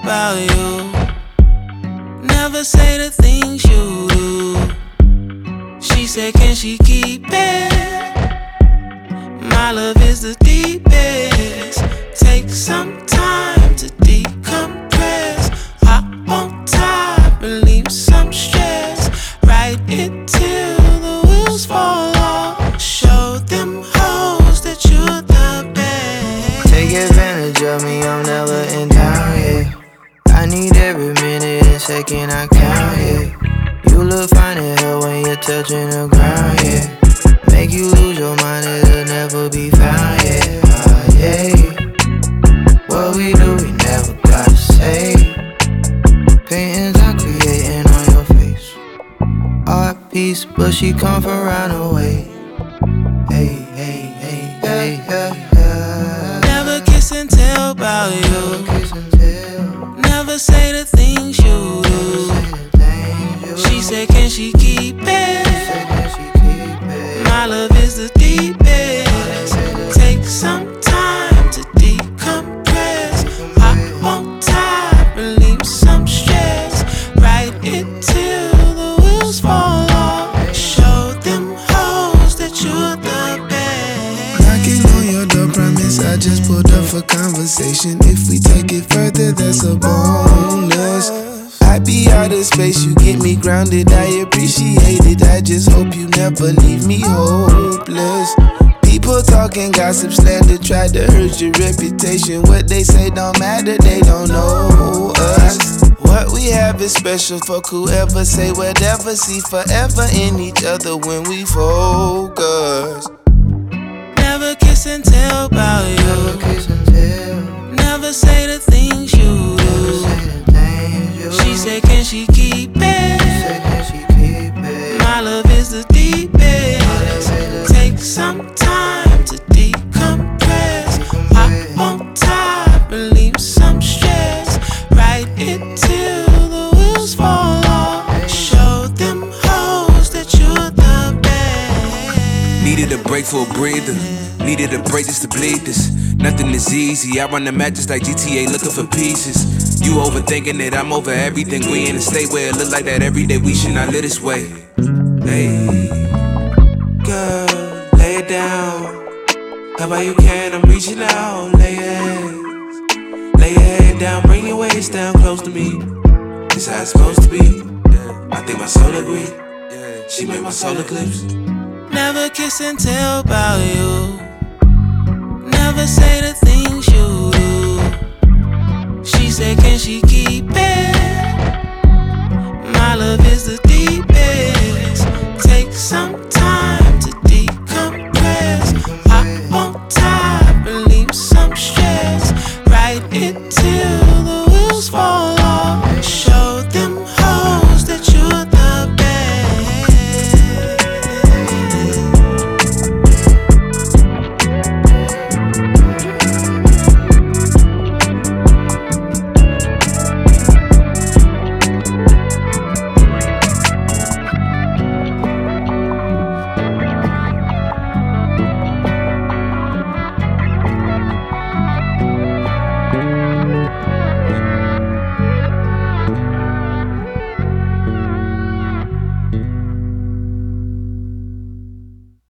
about you. Never say the things you do. She said, can she keep it? My love is the deepest. Take some time to decompress. Hop on top and leave some stress. Ride it till the wheels fall off. Show them hoes that you're the best. Take advantage of me, I'm never in town, yeah. I need every minute and second I count, yeah. You look fine as hell when you're touching the ground, yeah. Make you lose your mind, it'll never be found, yeah. Yeah. What we do, we never gotta say. Paintings I'm creating on your face. Art piece, but she come from round away. Hey, hey, hey, hey, hey, hey. Never kiss and tell about you. Never say the things you do. She said, can she keep it? My love is the deepest. Take some time to decompress. Hop on top and leave some stress. Ride it till the wheels fall off. Show them hoes that you're the best. Knocking on your door, promise I just pulled up for conversation. If we take it further, that's a bonus. I be out of space, you get me grounded, I appreciate it. I just hope you never leave me hopeless. People talking gossip, slander, try to hurt your reputation. What they say don't matter, they don't know us. What we have is special, fuck whoever say whatever. See forever in each other when we focus. Never kiss and tell about you. Never say the things you do. She said, can she keep it? My love is the deepest. Take some time to decompress. Hop on top and leave some stress. Ride it till the wheels fall off. Show them hoes that you're the best. Needed a break for a breather. Needed a break just to bleed this. Nothing is easy. I run the matches like GTA looking for pieces. You overthinking it, I'm over everything. We in a state where it look like that every day. We should not live this way. Hey, girl, lay it down. How about you can? I'm reaching out. Lay your head down. Bring your waist down close to me. This how it's supposed to be. I think my soul agree. She made my soul eclipse. Never kiss and tell about you. Never say the things you do. She said, can she keep it? My love is the